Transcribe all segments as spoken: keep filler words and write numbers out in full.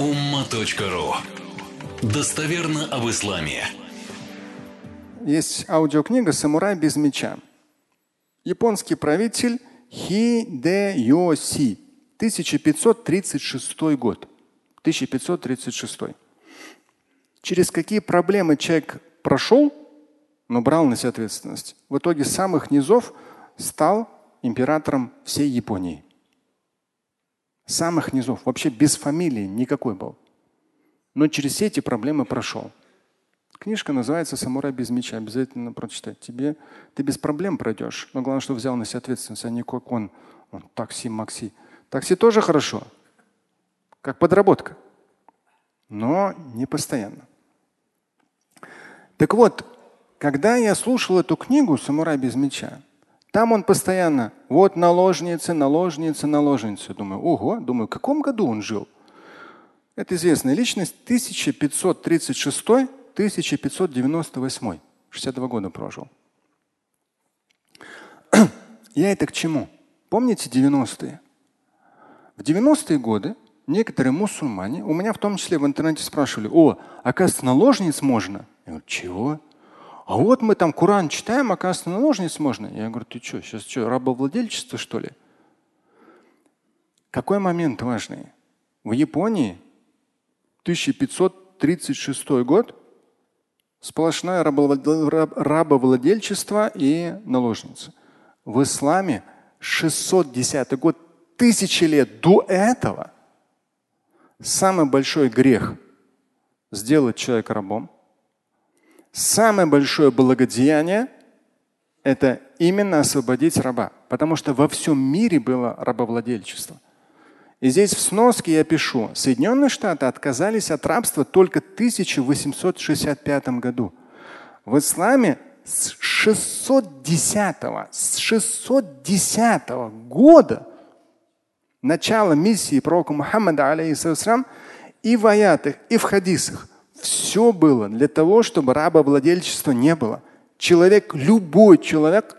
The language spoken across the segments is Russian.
умма точка ру. Достоверно об исламе. Есть аудиокнига «Самурай без меча». Японский правитель Хидэёси, тысяча пятьсот тридцать шестой год. тысяча пятьсот тридцать шестой. Через какие проблемы человек прошел, но брал на себя ответственность. В итоге с самых низов стал императором всей Японии. С самых низов. Вообще без фамилии никакой был. Но через все эти проблемы прошел. Книжка называется «Самурай без меча». Обязательно прочитать. Тебе, ты без проблем пройдешь. Но главное, что взял на себя ответственность, а не как он. он такси, макси. Такси тоже хорошо. Как подработка. Но не постоянно. Так вот, когда я слушал эту книгу «Самурай без меча», там он постоянно, вот наложницы, наложницы, наложницы. Думаю, ого, думаю, в каком году он жил? Это известная личность, тысяча пятьсот тридцать шестой — тысяча пятьсот девяносто восьмой. шестьдесят два года прожил. Я это к чему? Помните девяностые? В девяностые годы некоторые мусульмане, у меня в том числе в интернете спрашивали, о, оказывается, наложниц можно? Я говорю, чего? А вот мы там Коран читаем, оказывается, наложниц можно. Я говорю, ты что, сейчас что, рабовладельчество, что ли? Какой момент важный? В Японии тысяча пятьсот тридцать шестой год сплошное рабовладельчество и наложницы. В исламе шестьсот десятый год, тысячи лет до этого, самый большой грех – сделать человека рабом. Самое большое благодеяние – это именно освободить раба, потому что во всем мире было рабовладельчество. И здесь в сноске я пишу, Соединенные Штаты отказались от рабства только в тысяча восемьсот шестьдесят пятом году. В исламе с шестьсот десятого, с шестьсот десятого года начала миссии пророка Мухаммада, алейхиссалям, и в аятах, и в хадисах все было для того, чтобы рабовладельчества не было. Человек, любой человек,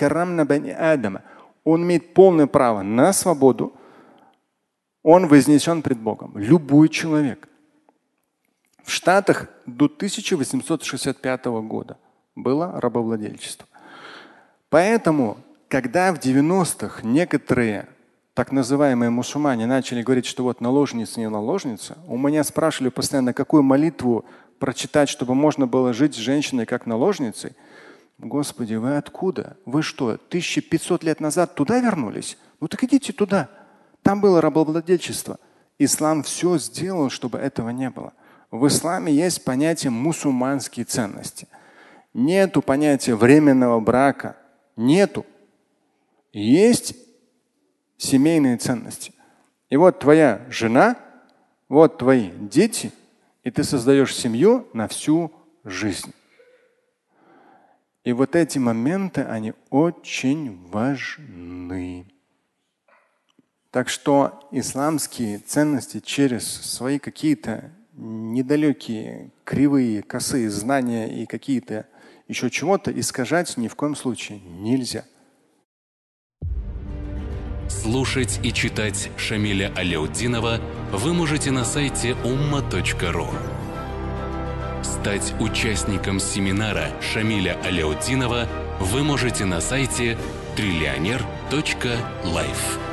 он имеет полное право на свободу. Он вознесен пред Богом. Любой человек. В Штатах до тысяча восемьсот шестьдесят пятого года было рабовладельчество. Поэтому, когда в девяностых некоторые так называемые мусульмане начали говорить, что вот наложница, не наложница, у меня спрашивали постоянно, какую молитву прочитать, чтобы можно было жить с женщиной как наложницей. Господи, вы откуда? Вы что, тысяча пятьсот лет назад туда вернулись? Ну так идите туда. Там было рабовладельчество. Ислам все сделал, чтобы этого не было. В исламе есть понятие мусульманские ценности. Нету понятия временного брака. Нету. Есть семейные ценности. И вот твоя жена, вот твои дети, и ты создаешь семью на всю жизнь. И вот эти моменты, они очень важны. Так что исламские ценности через свои какие-то недалекие, кривые, косые знания и какие-то еще чего-то искажать ни в коем случае нельзя. Слушать и читать Шамиля Аляутдинова вы можете на сайте умма точка ру. Стать участником семинара Шамиля Аляутдинова вы можете на сайте триллионер точка лайф.